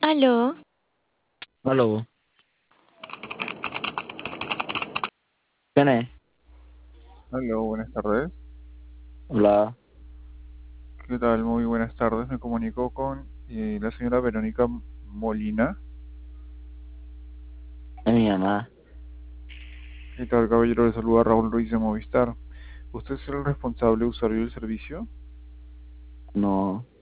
Aló, Aló, ¿quién es? Hola, buenas tardes. Hola, ¿Qué tal? Muy buenas tardes. Me comunico con la señora Verónica Molina. es mi mamá. ¿Qué tal, caballero? Le saluda Raúl Ruiz de Movistar. ¿Usted es el responsable usuario del servicio? No,